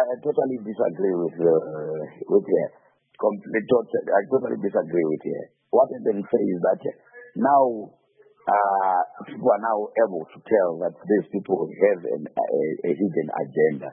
I totally disagree with you. I totally disagree with you. What I can say is that now people are now able to tell that these people have a hidden agenda.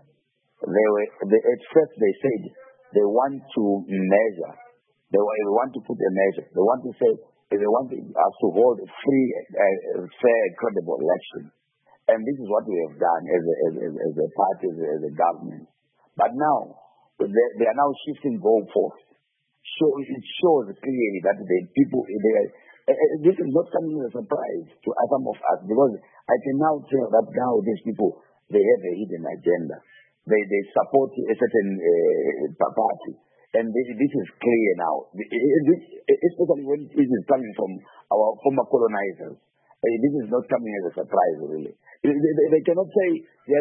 At first they said they want to measure. They want to put a measure. They want to say they want us to hold a free, fair, credible election. And this is what we have done as a party, as a government. But now, they are now shifting goalposts. So it shows clearly that the people, this is not coming as a surprise to some of us, because I can now tell that now these people, they have a hidden agenda. They support a certain party. And this is clear now, especially when it is coming from our former colonizers. This is not coming as a surprise, really. They cannot say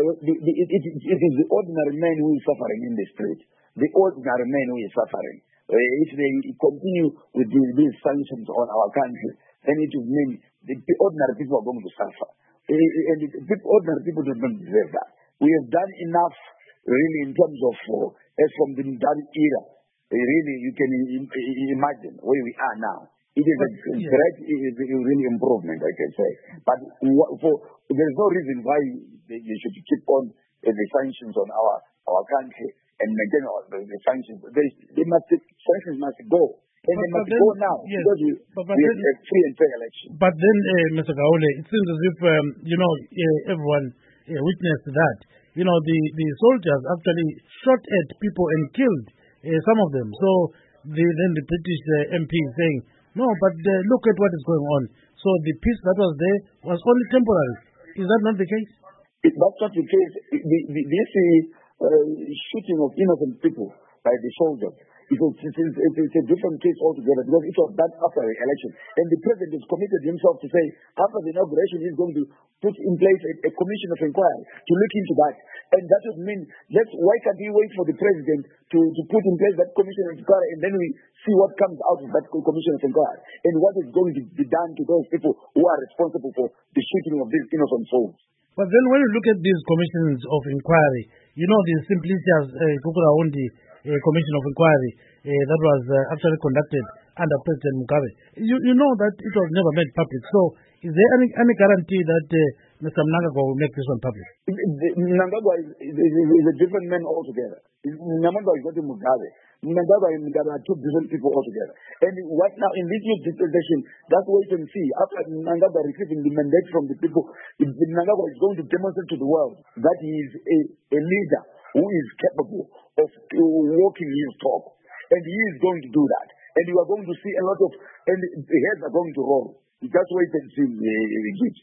it is the ordinary man who is suffering in the street. The ordinary man who is suffering. If they continue with these sanctions on our country, then it will mean the ordinary people are going to suffer. And the ordinary people do not deserve that. We have done enough, really, in terms of, as from the Mugabe era. Really, you can imagine where we are now. It is a great, really improvement, I can say. But there's no reason why you should keep on the sanctions on our country and maintain the sanctions. Sanctions must go. And they must go now, yes, because we have a free and fair election. But then, Mr. Gaule, it seems as if, everyone witnessed that. The soldiers actually shot at people and killed some of them. So then the British MP is saying, no, but look at what is going on. So the peace that was there was only temporary. Is that not the case? That's not the case. This shooting of innocent people by the soldiers, it's a different case altogether, because it was done after the election. And the president has committed himself to say, after the inauguration, he's going to put in place a commission of inquiry to look into that. And that would mean, why can't we wait for the president to put in place that commission of inquiry, and then we see what comes out of that commission of inquiry, and what is going to be done to those people who are responsible for the shooting of these innocent souls. But then when you look at these commissions of inquiry, the Simplicius Kukuraundi Commission of Inquiry that was actually conducted under President Mugabe, you know that it was never made public. So is there any guarantee that Mr. Mnangagwa will make this one public? Mnangagwa is a different man altogether. Mnangagwa is not a Mugabe. Mnangagwa and Mugabe are two different people altogether. And what now, in this new dispensation, that's wait and see. After Mnangagwa receiving the mandate from the people, Mnangagwa is going to demonstrate to the world that he is a leader who is capable of walking his talk. And he is going to do that. And you are going to see a lot of, and the heads are going to roll. You just wait and see,